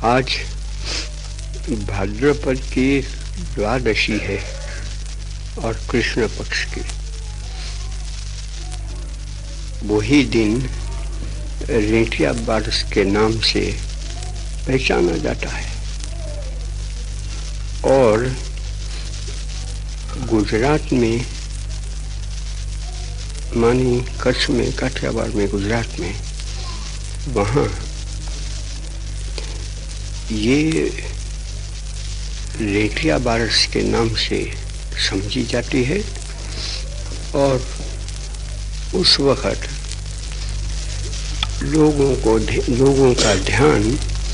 आज भाद्रपद की द्वादशी है और कृष्ण पक्ष की। वही दिन रेटिया बारस के नाम से पहचाना जाता है और गुजरात में मानी कच्छ में, काठियावाड़ में, गुजरात में, वहाँ ये रेटिया बारस के नाम से समझी जाती है। और उस वक़्त लोगों का ध्यान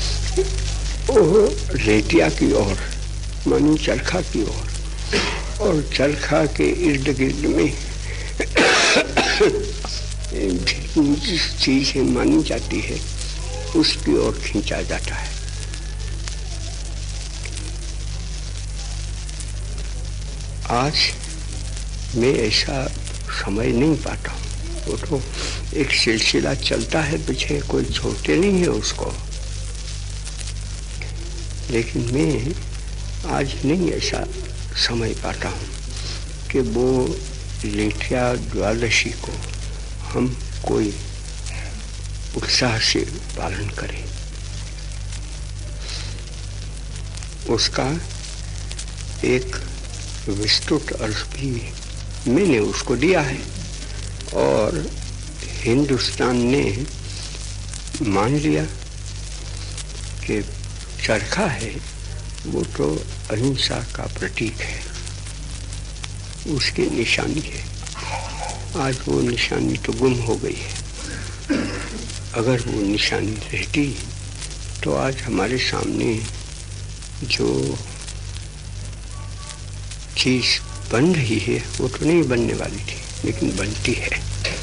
रेटिया की ओर, मानी चरखा की ओर, और चरखा के इर्द गिर्द में जिस चीज़ मानी जाती है उसकी ओर खींचा जाता है। आज मैं ऐसा समय नहीं पाता हूँ। वो तो एक सिलसिला चलता है पीछे, कोई छोड़ते नहीं है उसको, लेकिन मैं आज नहीं ऐसा समय पाता हूँ कि वो रेटिया द्वादशी को हम कोई उत्साह से पालन करें। उसका एक विस्तृत अर्थ भी मैंने उसको दिया है और हिंदुस्तान ने मान लिया कि चरखा है वो तो अहिंसा का प्रतीक है, उसकी निशानी है। आज वो निशानी तो गुम हो गई है। अगर वो निशानी रहती तो आज हमारे सामने जो चीज़ बन रही है वो तो नहीं बनने वाली थी, लेकिन बनती है।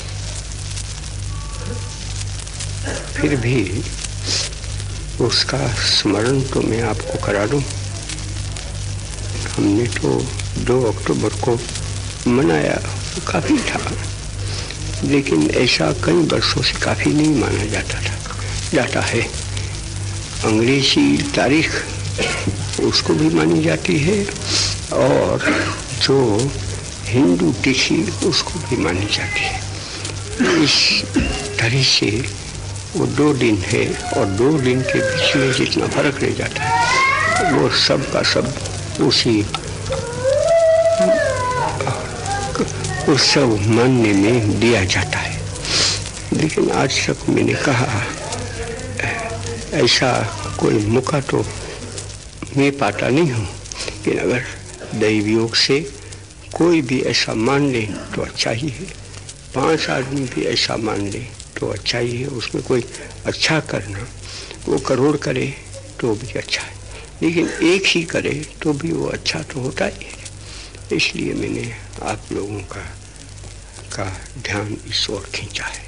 फिर भी उसका स्मरण तो मैं आपको करा दूं। हमने तो 2 अक्टूबर को मनाया, काफ़ी था, लेकिन ऐसा कई वर्षों से काफ़ी नहीं माना जाता है। अंग्रेजी तारीख उसको भी मानी जाती है और जो हिंदू तिथि उसको भी मानी जाती है। इस तरह से वो 2 दिन है और 2 दिन के बीच में जितना फर्क रह जाता है वो सब का सब उसी उत्सव मानने में दिया जाता है। लेकिन आज तक मैंने कहा ऐसा कोई मौका तो मैं पाता नहीं हूँ, लेकिन अगर दैव योग से कोई भी ऐसा मान ले तो अच्छा ही है। 5 आदमी भी ऐसा मान ले तो अच्छा ही है। उसमें कोई अच्छा करना, वो करोड़ करे तो भी अच्छा है, लेकिन एक ही करे तो भी वो अच्छा तो होता ही है। इसलिए मैंने आप लोगों का ध्यान इस ओर खींचा है।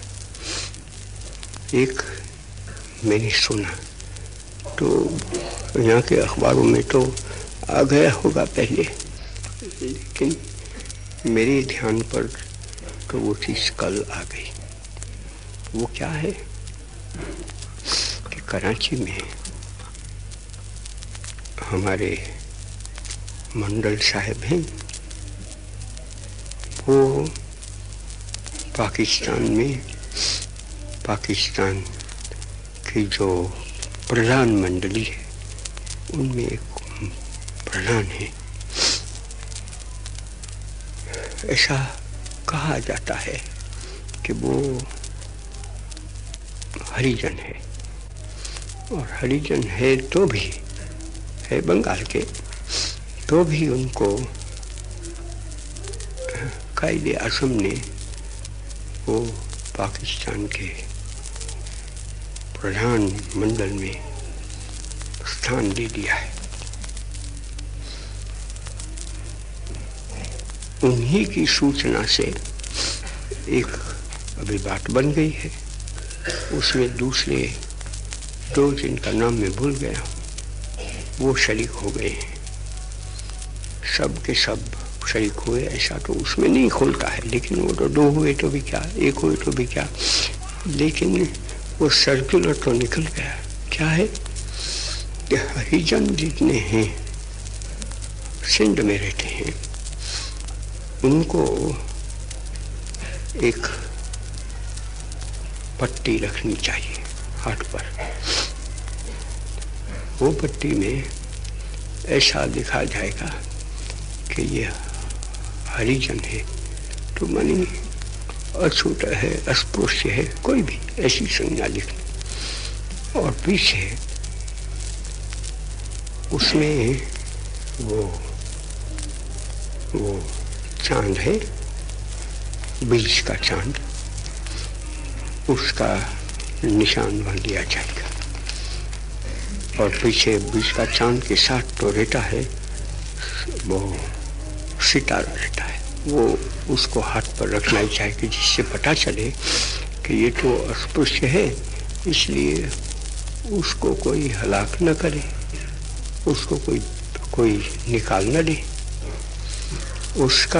एक मैंने सुना तो यहाँ के अखबारों में तो आ गया होगा पहले, लेकिन मेरे ध्यान पर तो वो चीज़ कल आ गई। वो क्या है कि कराची में हमारे मंडल साहब हैं, वो पाकिस्तान की जो प्रधान मंडली है उनमें एक प्रधान है। ऐसा कहा जाता है कि वो हरिजन है, और हरिजन है तो भी है बंगाल के, तो भी उनको कायदे आज़म ने वो पाकिस्तान के प्रधान मंडल में स्थान दे दिया है। उन्हीं की सूचना से एक अभी बात बन गई है, उसमें दूसरे 2 जिनका नाम मैं भूल गया वो शरीक हो गए हैं। सब के सब शरीक हुए ऐसा तो उसमें नहीं खुलता है, लेकिन वो तो 2 हुए तो भी क्या, 1 हुए तो भी क्या, लेकिन वो सर्कुलर तो निकल गया। क्या है कि हरिजन जितने हैं सिंध में रहते हैं उनको एक पट्टी रखनी चाहिए हाथ पर। वो पट्टी में ऐसा लिखा जाएगा कि ये हरिजन है, तो मानी अछूत है, अस्पृश्य है, कोई भी ऐसी संज्ञा लिखनी। और पीछे उसमें वो चांद है, बीज का चांद, उसका निशान बन दिया जाएगा। और पीछे बीज का चांद के साथ तो रहता है वो सितारा रहता है, वो उसको हाथ पर रखना ही चाहिए जिससे पता चले कि ये तो अस्पृश्य है, इसलिए उसको कोई हलाक न करे, उसको कोई निकाल न दे। उसका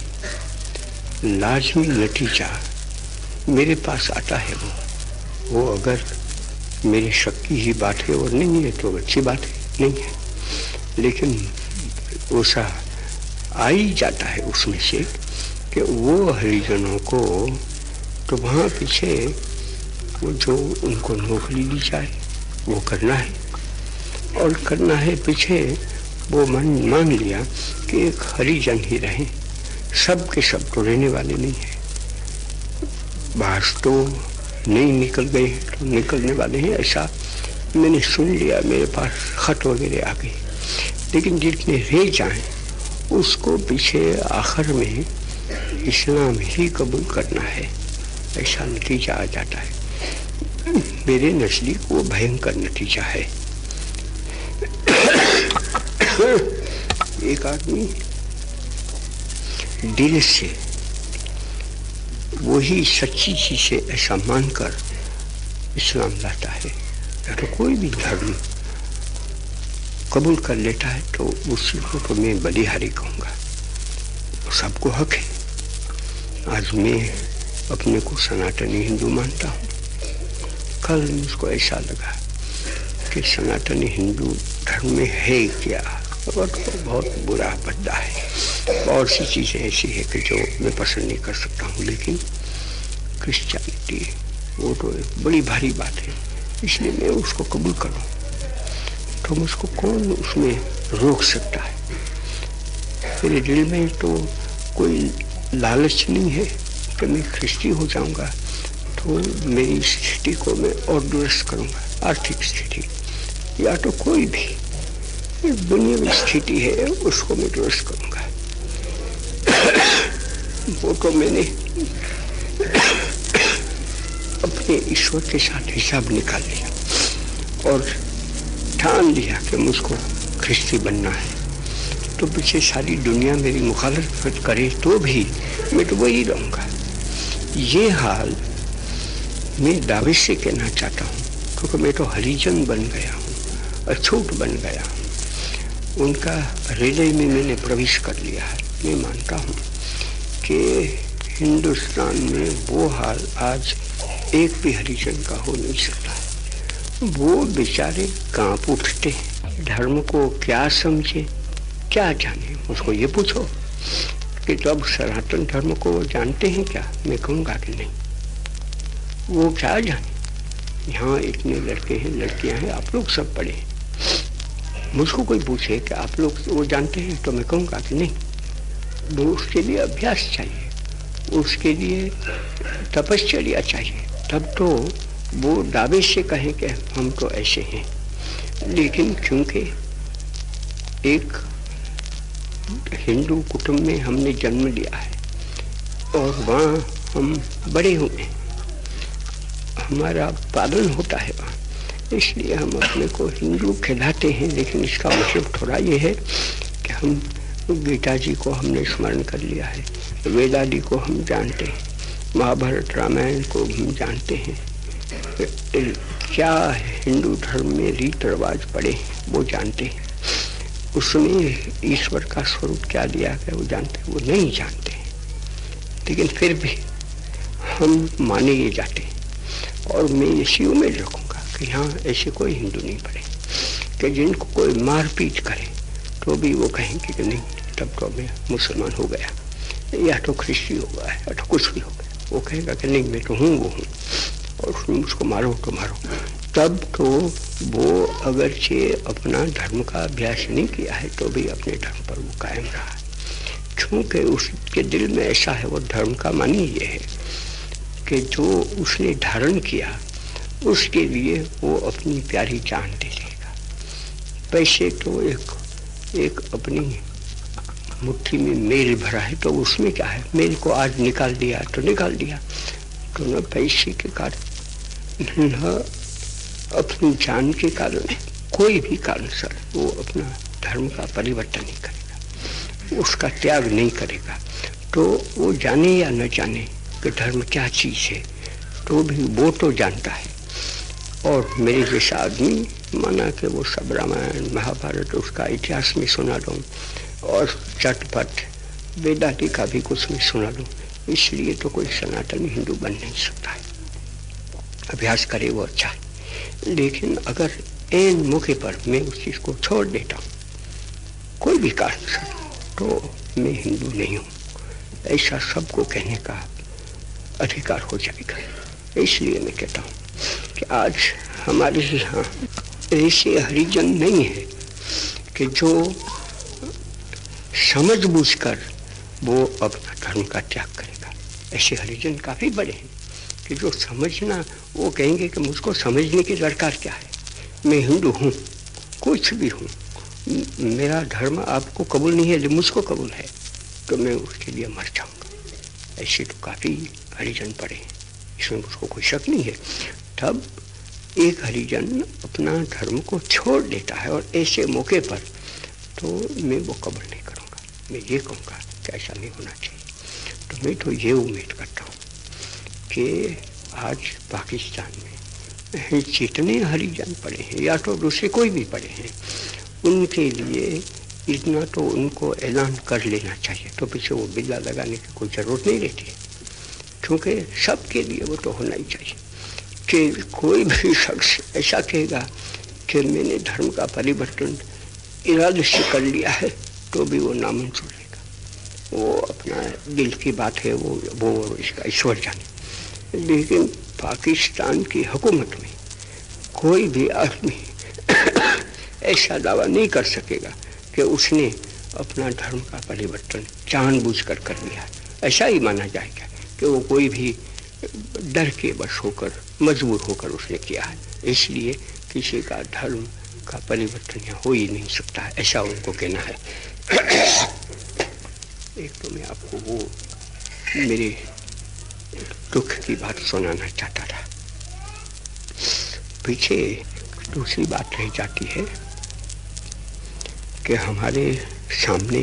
लाजमी नतीजा मेरे पास आता है। वो अगर मेरे शक की ही बात है और नहीं है तो अच्छी बात है, नहीं है, लेकिन ऐसा आ ही जाता है उसमें से कि वो हरिजनों को तो वहाँ पीछे वो जो उनको नौकरी दी जाए वो करना है, और करना है पीछे वो मान लिया कि एक हरिजन ही रहे, सब के सब तो रहने वाले नहीं है, बाहर तो नहीं निकल गए तो निकलने वाले हैं, ऐसा मैंने सुन लिया, मेरे पास खत वगैरह आ गए। लेकिन जितने रह जाएं उसको पीछे आखिर में इस्लाम ही कबूल करना है, ऐसा नतीजा आ जाता है। मेरे नजदीक वो भयंकर नतीजा है। एक आदमी दिल से वही सच्ची चीज से ऐसा मानकर इस्लाम लाता है या तो कोई भी धर्म कबूल कर लेता है तो उसको तो मैं बलिहारी कहूँगा, सबको हक है। आज मैं अपने को सनातनी हिंदू मानता हूँ, कल मुझको ऐसा लगा कि सनातनी हिंदू धर्म में है क्या, और तो बहुत बुरा बद्दा है, बहुत सी चीज़ें ऐसी है कि जो मैं पसंद नहीं कर सकता हूँ, लेकिन क्रिश्चियनिटी वो तो एक बड़ी भारी बात है, इसलिए मैं उसको कबूल करूँ तो मुझको कौन उसमें रोक सकता है। मेरे दिल में तो कोई लालच नहीं है कि मैं ख्रिस्ती हो जाऊंगा तो मेरी स्थिति को मैं और दुरुस्त करूंगा, आर्थिक स्थिति या तो कोई भी दुनियावी स्थिति है उसको मैं दुरुस्त करूंगा। वो तो मैंने अपने ईश्वर के साथ हिसाब निकाल लिया और ठान लिया कि मुझको ख्रिस्ती बनना है, तो पीछे सारी दुनिया मेरी मुखालफत करे तो भी मैं तो वही रहूँगा। ये हाल मैं दावे से कहना चाहता हूँ क्योंकि मैं तो हरिजन बन गया हूँ, अछूत बन गया हूँ, उनका हृदय में मैंने प्रवेश कर लिया है। मैं मानता हूँ कि हिंदुस्तान में वो हाल आज एक भी हरिजन का हो नहीं सकता है। वो बेचारे कांप उठते, धर्म को क्या समझे क्या जाने। मुझको ये पूछो कि तो अब सनातन धर्म को वो जानते हैं क्या, मैं कहूँगा कि नहीं, वो क्या जाने। यहाँ इतने लड़के हैं लड़कियाँ हैं, आप लोग सब पढ़े हैं, मुझको कोई पूछे कि आप लोग वो जानते हैं तो मैं कहूँगा कि नहीं। वो उसके लिए अभ्यास चाहिए, उसके लिए तपश्चर्या चाहिए, तब तो वो दावे से कहें कि हम तो ऐसे हैं। लेकिन क्योंकि एक हिंदू कुटुंब में हमने जन्म लिया है और वहाँ हम बड़े हुए, हमारा पालन होता है वहाँ, इसलिए हम अपने को हिंदू कहलाते हैं। लेकिन इसका मतलब थोड़ा ये है कि हम गीता जी को हमने स्मरण कर लिया है, वेदादि को हम जानते हैं, महाभारत रामायण को हम जानते हैं, क्या हिंदू धर्म में रीत रिवाज पड़े वो जानते हैं, उसमें ईश्वर का स्वरूप क्या दिया गया वो जानते हैं, वो नहीं जानते हैं। लेकिन फिर भी हम माने ये जाते हैं और मैं इसी उम्मीद रखूँगा कि यहाँ ऐसे कोई हिंदू नहीं पड़े कि जिनको कोई मारपीट करे तो भी वो कहेंगे कि नहीं तब तो मैं मुसलमान हो गया, या तो ख्रिस्ती हो गया, या तो कुछ भी हो गया। वो कहेगा कि नहीं मैं तो हूँ वो हूँ, और उसमें मुझको मारो तो मारो। तब तो वो अगरचे अपना धर्म का अभ्यास नहीं किया है तो भी अपने धर्म पर वो कायम रहा है, क्योंकि उसके दिल में ऐसा है। वो धर्म का मानी ये है कि जो उसने धारण किया उसके लिए वो अपनी प्यारी जान दे देगा। पैसे तो एक अपनी मुट्ठी में मेल भरा है, तो उसमें क्या है, मेल को आज निकाल दिया तो निकाल दिया, तो न पैसे के कारण न अपनी जान के कारण, कोई भी कारण सर वो अपना धर्म का परिवर्तन नहीं करेगा, उसका त्याग नहीं करेगा। तो वो जाने या न जाने कि धर्म क्या चीज़ है, तो भी वो तो जानता है। और मेरे जैसा आदमी माना कि वो सब रामायण महाभारत उसका इतिहास में सुना दूँ और चटपट वेदांती का भी कुछ में सुना दूँ, इसलिए तो कोई सनातनी हिंदू बन नहीं सकता है। अभ्यास करे वो अच्छा है, लेकिन अगर एन मौके पर मैं उस चीज़ को छोड़ देता हूँ कोई भी कारण से, तो मैं हिंदू नहीं हूँ, ऐसा सबको कहने का अधिकार हो जाएगा। इसलिए मैं कहता हूँ कि आज हमारे यहाँ ऐसे हरिजन नहीं है कि जो समझबूझकर वो अपना धर्म का त्याग करेगा। ऐसे हरिजन काफ़ी बड़े हैं कि जो समझना, वो कहेंगे कि मुझको समझने की दरकार क्या है, मैं हिंदू हूँ, कुछ भी हूँ, मेरा धर्म आपको कबूल नहीं है लेकिन मुझको कबूल है, तो मैं उसके लिए मर जाऊँगा। ऐसे तो काफ़ी हरिजन पड़े हैं, इसमें मुझको कोई शक नहीं है। तब एक हरिजन अपना धर्म को छोड़ देता है और ऐसे मौके पर तो मैं वो कबूल नहीं करूँगा, मैं ये कहूँगा कि ऐसा नहीं होना चाहिए। तो मैं तो ये उम्मीद करता हूँ कि आज पाकिस्तान में जितने हरिजन पड़े हैं या तो दूसरे कोई भी पड़े हैं, उनके लिए इतना तो उनको ऐलान कर लेना चाहिए, तो पीछे वो बिल्ला लगाने की कोई ज़रूरत नहीं रहती है, क्योंकि सबके लिए वो तो होना ही चाहिए कि कोई भी शख्स ऐसा कहेगा कि मैंने धर्म का परिवर्तन इरादे से कर लिया है, तो भी वो नामंजूर रहेगा। वो अपना दिल की बात है, वो इसका ईश्वर जाने। लेकिन पाकिस्तान की हुकूमत में कोई भी आदमी ऐसा दावा नहीं कर सकेगा कि उसने अपना धर्म का परिवर्तन जानबूझकर कर लिया। ऐसा ही माना जाएगा कि वो कोई भी डर के बस होकर, मजबूर होकर उसने किया है, इसलिए किसी का धर्म का परिवर्तन यहाँ हो ही नहीं सकता है, ऐसा उनको कहना है। एक तो मैं आपको वो मेरे दुख की बात सुनाना चाहता था। पीछे दूसरी बात रह जाती है कि हमारे सामने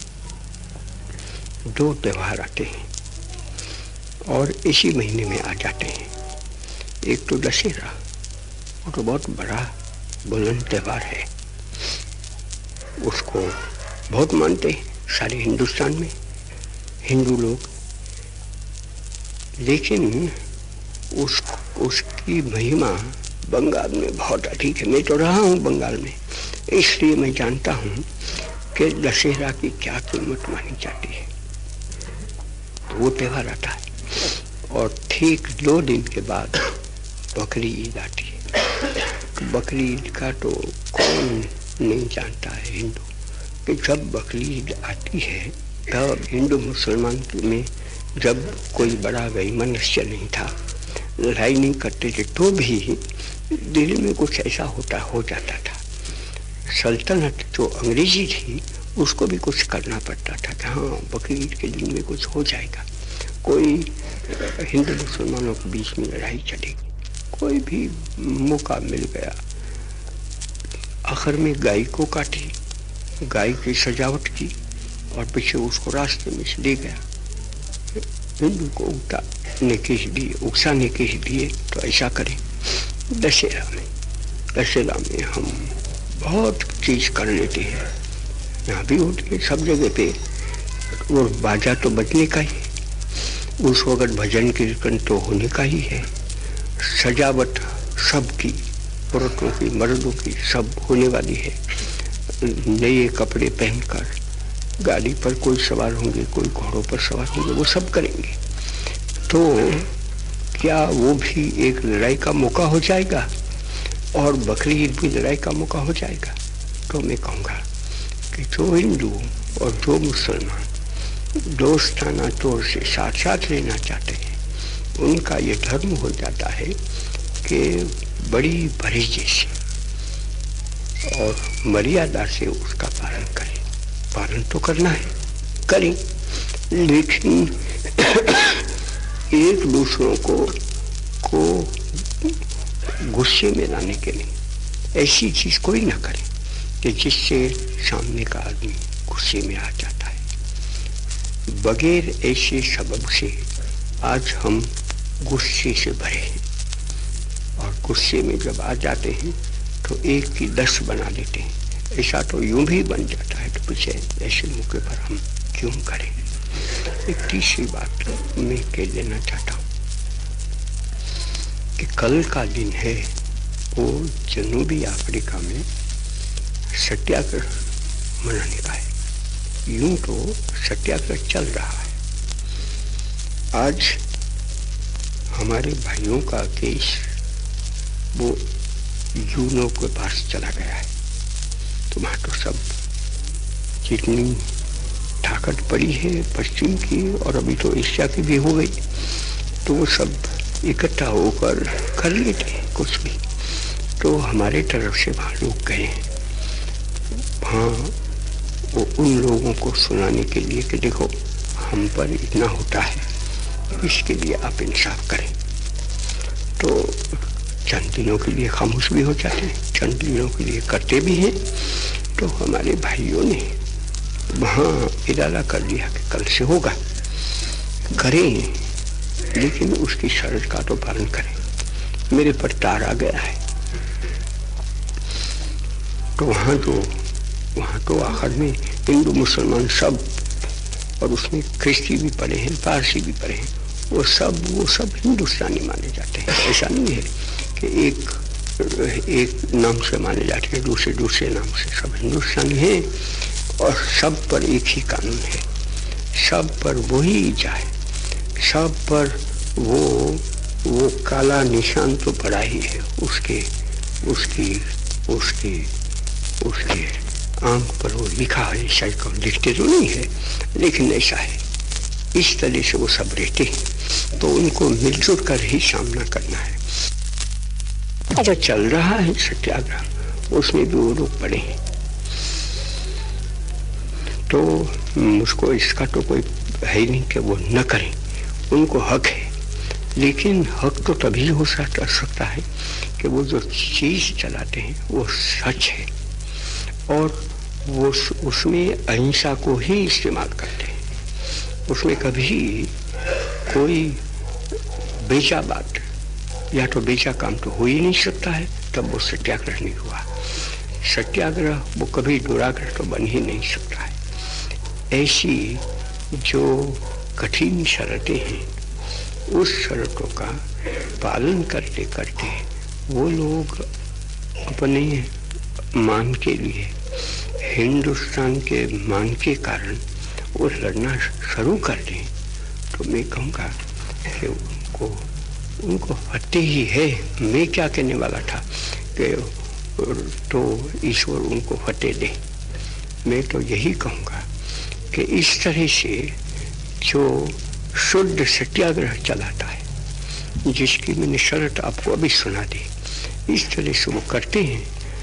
दो त्यौहार आते हैं और इसी महीने में आ जाते हैं। एक तो दशहरा, वो तो बहुत बड़ा बुलंद त्यौहार है, उसको बहुत मानते हैं सारे हिंदुस्तान में हिंदू लोग, लेकिन उसकी महिमा बंगाल में बहुत अधिक है। मैं तो रहा हूँ बंगाल में, इसलिए मैं जानता हूँ कि दशहरा की क्या कीमत मानी जाती है। तो वो त्यौहार आता है और ठीक 2 दिन के बाद बकरी ईद आती है। तो बकरी ईद का तो कौन नहीं जानता है हिंदू, कि जब बकरी ईद आती है तब हिंदू मुसलमान में जब कोई बड़ा वैमनस्य नहीं था, लड़ाई नहीं करते थे, तो भी दिल में कुछ ऐसा हो जाता था। सल्तनत जो अंग्रेजी थी उसको भी कुछ करना पड़ता था कि हाँ बकरी ईद के दिन में कुछ हो जाएगा, कोई हिंदू मुसलमानों के बीच में लड़ाई चलेगी, कोई भी मौका मिल गया। आखिर में गाय को काटी, गाय की सजावट की और पीछे उसको रास्ते में से ले गया, हिंदू को उकसाने के लिए। तो ऐसा करें दशहरा में हम बहुत चीज़ कर लेते हैं, यहाँ भी होती है सब जगह पे, और बाजा तो बजने का ही है, उस वक्त भजन कीर्तन तो होने का ही है, सजावट सबकी औरतों की, मर्दों की, सब होने वाली है। नए कपड़े पहनकर गाड़ी पर कोई सवार होंगे, कोई घोड़ों पर सवार होंगे, वो सब करेंगे। तो क्या वो भी एक लड़ाई का मौका हो जाएगा और बकरी ईद भी लड़ाई का मौका हो जाएगा? तो मैं कहूँगा कि जो हिंदू और जो मुसलमान दोस्ताना तौर से साथ साथ रहना चाहते हैं, उनका ये धर्म हो जाता है कि बड़ी भरीजे से और मर्यादा से उसका पालन करें। पालन तो करना है, करें, लेकिन एक दूसरों को गुस्से में लाने के लिए ऐसी चीज कोई ना करे कि जिससे सामने का आदमी गुस्से में आ जाता है। बगैर ऐसे सबब से आज हम गुस्से से भरे हैं, और गुस्से में जब आ जाते हैं तो एक की 10 बना लेते हैं। ऐसा तो यूं भी बन जाता है, तो पीछे ऐसे मौके पर हम क्यों करें। एक तीसरी बात मैं कह देना चाहता हूँ कि कल का दिन है वो जनूबी अफ्रीका में सत्याग्रह मनाने का है। यूं तो सत्याग्रह चल रहा है। आज हमारे भाइयों का केस वो यूनो के पास चला गया है। तो वहाँ तो सब जितनी ताकत पड़ी है पश्चिम की, और अभी तो एशिया की भी हो गई, तो वो सब इकट्ठा होकर कर लेते हैं कुछ भी। तो हमारे तरफ से वहाँ लोग गए हैं, वहाँ वो उन लोगों को सुनाने के लिए कि देखो हम पर इतना होता है, इसके लिए आप इंसाफ करें। तो चंद दिनों के लिए खामोश भी हो जाते हैं, चंद दिनों के लिए करते भी हैं। तो हमारे भाइयों ने वहाँ इरादा कर लिया कि कल से होगा, करें, लेकिन उसकी शर्त का तो पालन करें। मेरे पर तार आ गया है। तो वहाँ तो आखिर में हिंदू मुसलमान सब, और उसमें ख्रिस्ती भी पड़े हैं, पारसी भी पड़े हैं, वो सब हिंदुस्तानी माने जाते हैं। ऐसा नहीं है कि एक नाम से माने जाते हैं, दूसरे नाम से। सब हिंदुस्तानी हैं और सब पर एक ही कानून है, सब पर वही जाए, सब पर वो काला निशान तो पड़ा ही है। उसके आंख पर वो लिखा है, शायद को लिखते तो नहीं है, लेकिन ऐसा है। इस तरह से वो सब रहते हैं, तो उनको मिलजुल कर ही सामना करना है। जो चल रहा है सत्याग्रह, उसमें भी वो लोग पड़े हैं। तो मुझको इसका तो कोई है नहीं कि वो न करें, उनको हक है। लेकिन हक तो तभी हो सकता है कि वो जो चीज चलाते हैं वो सच है, और वो उसमें अहिंसा को ही इस्तेमाल करते हैं। उसमें कभी कोई बेचा बात या तो बेचा काम तो हो ही नहीं सकता है, तब वो सत्याग्रह नहीं हुआ। सत्याग्रह वो कभी दुराग्रह तो बन ही नहीं सकता है। ऐसी जो कठिन शर्तें हैं, उस शर्तों का पालन करते करते वो लोग अपने मान के लिए, हिंदुस्तान के मान के कारण वो लड़ना शुरू कर दें, तो मैं कहूँगा कि उनको फतेह ही है। मैं क्या कहने वाला था कि तो ईश्वर उनको फतेह दे। मैं तो यही कहूँगा कि इस तरह से जो शुद्ध सत्याग्रह चलाता है, जिसकी मैंने शर्त आपको अभी सुना दी, इस तरह से वो करते हैं,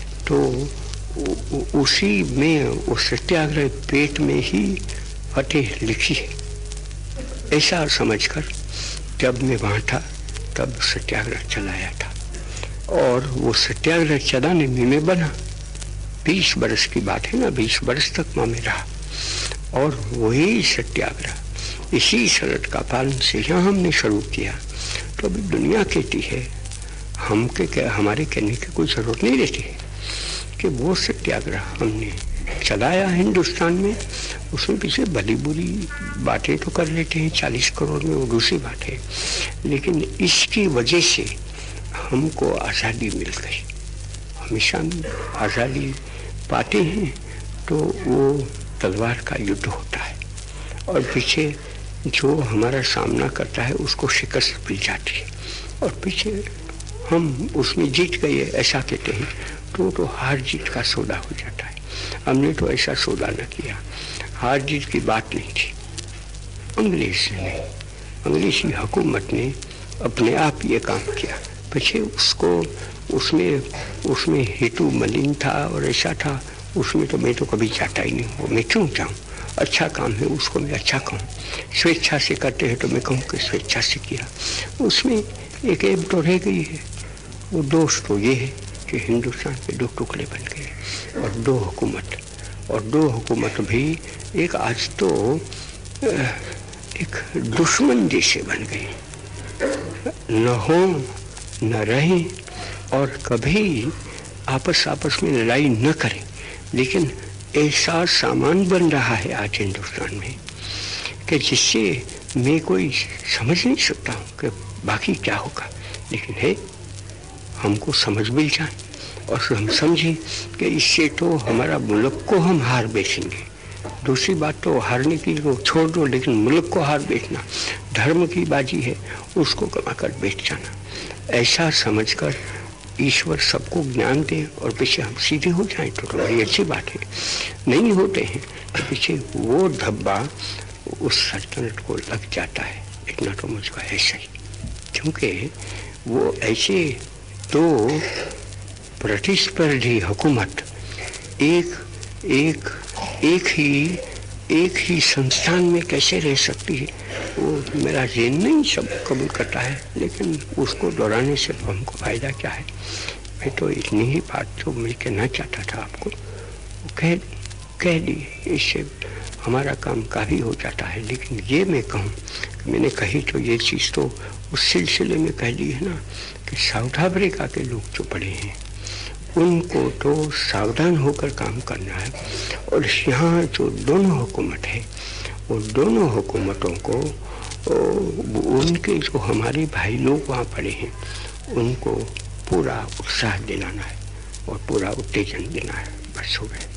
तो उसी में वो सत्याग्रह पेट में ही फतेह लिखी है। ऐसा समझकर जब मैं वहाँ था तब सत्याग्रह चलाया था, और वो सत्याग्रह चलाने में मैं बना। 20 बरस की बात है ना, 20 बरस तक वहाँ में रहा, और वही सत्याग्रह इसी शर्त का पालन से यहाँ हमने शुरू किया। तो अभी दुनिया कहती है, हमारे कहने की कोई जरूरत नहीं रहती है कि वो सत्याग्रह हमने चलाया हिंदुस्तान में। उसमें पीछे भली बुरी बातें तो कर लेते हैं, 40 करोड़ में, वो दूसरी बात है, लेकिन इसकी वजह से हमको आज़ादी मिल गई। हमेशा आज़ादी पाते हैं तो वो तलवार का युद्ध होता है और पीछे जो हमारा सामना करता है उसको शिकस्त मिल जाती है और पीछे हम उसमें जीत गए ऐसा कहते हैं तो हार जीत का सौदा हो जाता है। हमने तो ऐसा सौदा न किया, हार जीत की बात नहीं थी। अंग्रेजी हुकूमत ने अपने आप ये काम किया, पीछे उसको उसमें हेतु मलिन था और ऐसा था, उसमें तो मैं तो कभी जाता ही नहीं हूँ। मैं क्यों जाऊँ? अच्छा काम है उसको मैं अच्छा कहूँ, स्वेच्छा से करते हैं तो मैं कहूँ कि स्वेच्छा से किया। उसमें एक ऐब तो रह गई है, वो दोष तो ये है कि हिंदुस्तान के दो टुकड़े बन गए और दो हुकूमत भी एक आज तो एक दुश्मन जैसे बन गए, न हो न रहे और कभी आपस में लड़ाई न करें। लेकिन ऐसा सामान बन रहा है आज हिंदुस्तान में कि जिससे मैं कोई समझ नहीं सकता हूँ कि बाकी क्या होगा। लेकिन है हमको समझ मिल जाए और हम समझें कि इससे तो हमारा मुल्क को हम हार बेचेंगे। दूसरी बात तो हारने की तो छोड़ दो, लेकिन मुल्क को हार बेचना धर्म की बाजी है, उसको कमा कर बेच जाना। ऐसा समझकर ईश्वर सबको ज्ञान दे और पीछे हम सीधे हो जाएं तो बड़ी अच्छी बात है। नहीं होते हैं तो पीछे वो धब्बा उस सल्तनत को लग जाता है। इतना तो मुझको है सही, क्योंकि वो ऐसे तो प्रतिस्पर्धी हुकूमत एक ही संस्थान में कैसे रह सकती है, वो मेरा ज़हन नहीं सब कबूल करता है। लेकिन उसको दोहराने से हमको फ़ायदा क्या है? मैं तो इतनी ही बात जो मैं कहना चाहता था आपको कह दी, इससे हमारा काम काफ़ी हो जाता है। लेकिन ये मैं कहूँ कि मैंने कही तो ये चीज़ तो उस सिलसिले में कह दी है ना कि साउथ अफ्रीका के लोग जो पड़े हैं उनको तो सावधान होकर काम करना है। और यहाँ जो दोनों हुकूमत है, वो दोनों हुकूमतों को उनके जो हमारे भाई लोग वहाँ पड़े हैं उनको पूरा उत्साह दिलाना है और पूरा उत्तेजन देना है। बस हो गया।